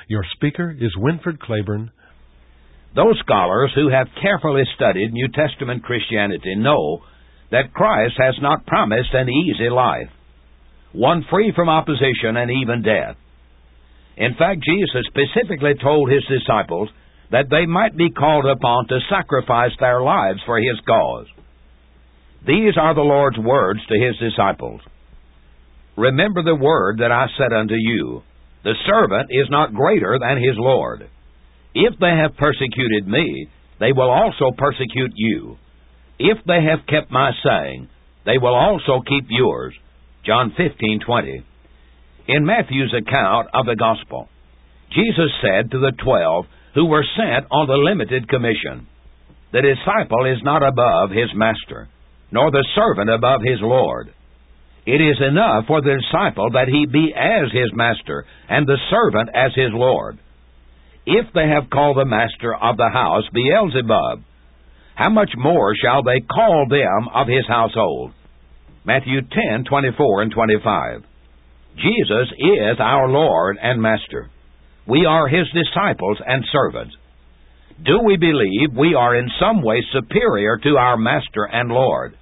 Your speaker is Winfred Claiborne. Those scholars who have carefully studied New Testament Christianity know that Christ has not promised an easy life, one free from opposition and even death. In fact, Jesus specifically told His disciples that they might be called upon to sacrifice their lives for His cause. These are the Lord's words to His disciples. Remember the word that I said unto you, the servant is not greater than his Lord. If they have persecuted me, they will also persecute you. If they have kept my saying, they will also keep yours. John 15:20. In Matthew's account of the Gospel, Jesus said to the 12 who were sent on the limited commission, the disciple is not above his master, nor the servant above his Lord. It is enough for the disciple that he be as his master, and the servant as his Lord. If they have called the master of the house Beelzebub, how much more shall they call them of his household? Matthew 10:24 and 25. Jesus is our Lord and Master. We are His disciples and servants. Do we believe we are in some way superior to our Master and Lord?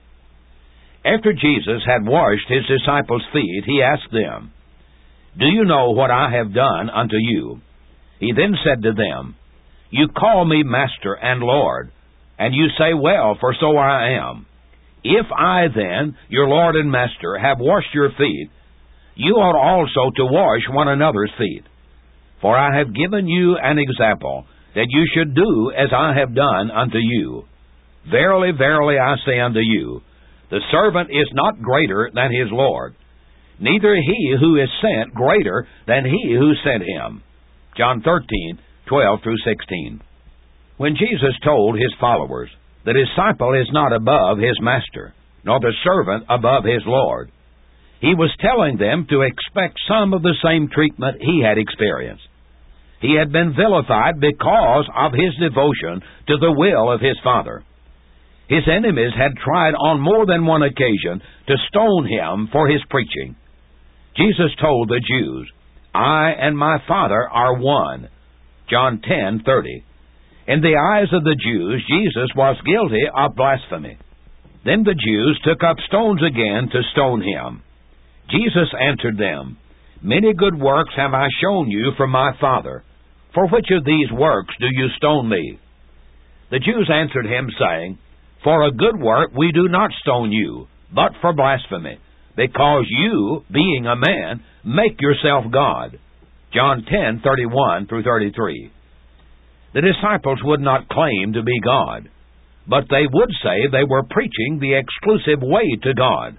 After Jesus had washed His disciples' feet, He asked them, Do you know what I have done unto you? He then said to them, You call me Master and Lord, and you say, Well, for so I am. If I then, your Lord and Master, have washed your feet, you ought also to wash one another's feet. For I have given you an example, that you should do as I have done unto you. Verily, verily, I say unto you, the servant is not greater than his Lord, neither he who is sent greater than he who sent him. John 13:12 through 16. When Jesus told His followers, the disciple is not above his master, nor the servant above his Lord, He was telling them to expect some of the same treatment He had experienced. He had been vilified because of His devotion to the will of His Father. His enemies had tried on more than one occasion to stone Him for His preaching. Jesus told the Jews, I and my Father are one. John 10:30. In the eyes of the Jews, Jesus was guilty of blasphemy. Then the Jews took up stones again to stone Him. Jesus answered them, Many good works have I shown you from my Father. For which of these works do you stone me? The Jews answered Him, saying, For a good work we do not stone you, but for blasphemy, because you, being a man, make yourself God. John 10:31 through 33. The disciples would not claim to be God, but they would say they were preaching the exclusive way to God.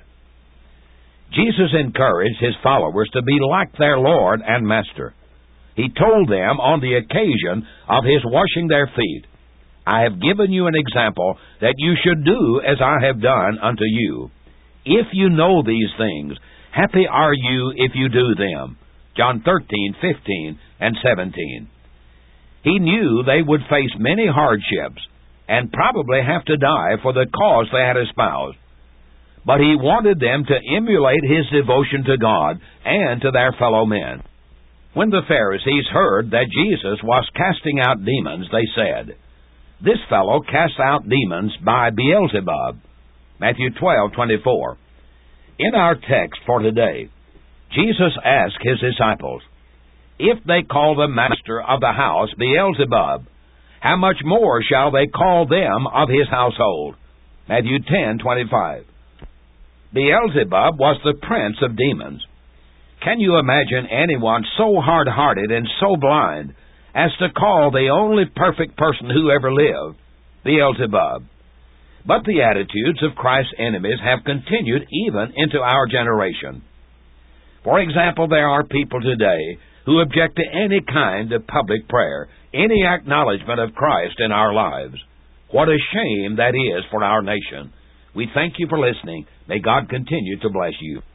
Jesus encouraged His followers to be like their Lord and Master. He told them on the occasion of His washing their feet, I have given you an example that you should do as I have done unto you. If you know these things, happy are you if you do them. John 13:15 and 17. He knew they would face many hardships and probably have to die for the cause they had espoused. But He wanted them to emulate His devotion to God and to their fellow men. When the Pharisees heard that Jesus was casting out demons, they said, This fellow casts out demons by Beelzebub. Matthew 12:24. In our text for today, Jesus asked His disciples, If they call the master of the house Beelzebub, how much more shall they call them of his household? Matthew 10:25. Beelzebub was the prince of demons. Can you imagine anyone so hard-hearted and so blind as to call the only perfect person who ever lived Beelzebub? But the attitudes of Christ's enemies have continued even into our generation. For example, there are people today who object to any kind of public prayer, any acknowledgement of Christ in our lives. What a shame that is for our nation. We thank you for listening. May God continue to bless you.